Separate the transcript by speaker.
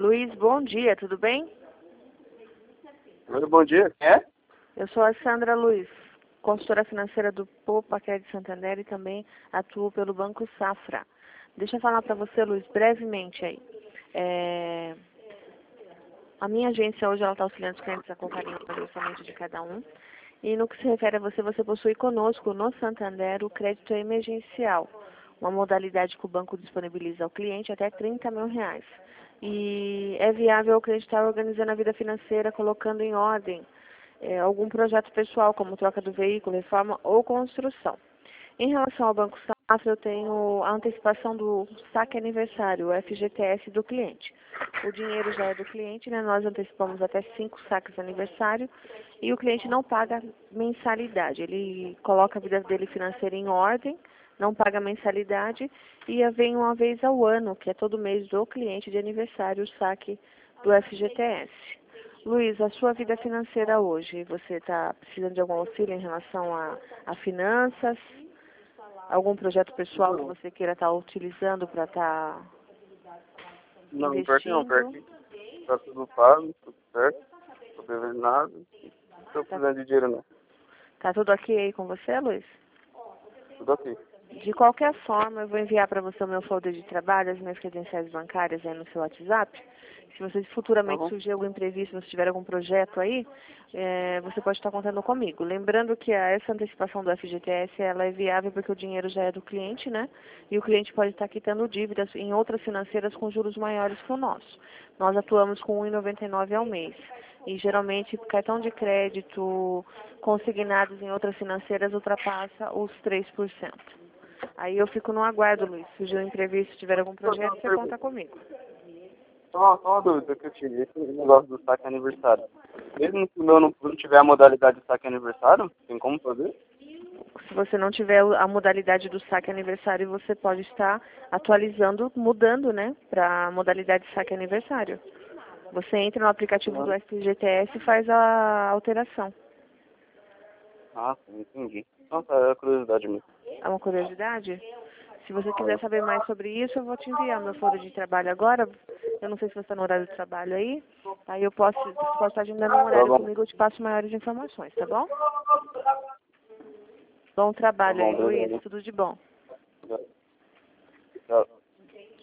Speaker 1: Luiz, bom dia, tudo bem?
Speaker 2: Oi, bom dia. Quem é?
Speaker 1: Eu sou a Sandra Luiz, consultora financeira do Poupa Crédito Santander e também atuo pelo Banco Safra. Deixa eu falar para você, Luiz, brevemente aí. A minha agência hoje está auxiliando os clientes a colocarem o orçamento de cada um. E no que se refere a você, você possui conosco no Santander o crédito emergencial, uma modalidade que o banco disponibiliza ao cliente até R$30 mil. E é viável o cliente estar organizando a vida financeira, colocando em ordem algum projeto pessoal, como troca do veículo, reforma ou construção. Em relação ao Banco Safra, eu tenho a antecipação do saque aniversário, o FGTS do cliente. O dinheiro já é do cliente, né? Nós antecipamos até 5 saques aniversário e o cliente não paga mensalidade. Ele coloca a vida dele financeira em ordem, não paga mensalidade e vem uma vez ao ano, que é todo mês do cliente de aniversário, o saque do FGTS. Luiz, a sua vida financeira hoje, você está precisando de algum auxílio em relação a finanças? Algum projeto pessoal que você queira estar utilizando para estar
Speaker 2: Não,
Speaker 1: investindo?
Speaker 2: perto. Tá tudo pago, tudo certo. Não tô devendo nada. Não tô precisando de dinheiro, não.
Speaker 1: Tá tudo ok aí com você, Luiz?
Speaker 2: Tudo ok.
Speaker 1: De qualquer forma, eu vou enviar para você o meu folder de trabalho, as minhas credenciais bancárias aí no seu WhatsApp. Se você futuramente
Speaker 2: Tá bom?
Speaker 1: surgir algum imprevisto, se tiver algum projeto aí, você pode estar contando comigo. Lembrando que essa antecipação do FGTS, ela é viável porque o dinheiro já é do cliente, né? E o cliente pode estar quitando dívidas em outras financeiras com juros maiores que o nosso. Nós atuamos com R$ 1,99 ao mês. E geralmente cartão de crédito consignados em outras financeiras ultrapassa os 3%. Aí eu fico no aguardo, Luiz. Se surgir um imprevisto, tiver algum projeto, você conta comigo.
Speaker 2: Só uma dúvida que eu tive. Esse negócio do saque aniversário. Mesmo que o meu não tiver a modalidade de saque aniversário, tem como fazer?
Speaker 1: Se você não tiver a modalidade do saque aniversário, você pode estar atualizando, mudando, né, para a modalidade de saque aniversário. Você entra no aplicativo do FGTS e faz a alteração.
Speaker 2: Ah, sim, entendi. Nossa, é curiosidade mesmo.
Speaker 1: É uma curiosidade? Se você quiser saber mais sobre isso, eu vou te enviar meu folder de trabalho agora. Eu não sei se você está no horário de trabalho aí. Aí você pode estar agendando um
Speaker 2: Tá
Speaker 1: horário
Speaker 2: bom.
Speaker 1: comigo, eu te passo maiores informações, tá bom? Bom
Speaker 2: Tá
Speaker 1: trabalho
Speaker 2: bom,
Speaker 1: aí, Luiz.
Speaker 2: beleza.
Speaker 1: Tudo de bom.
Speaker 2: Tchau.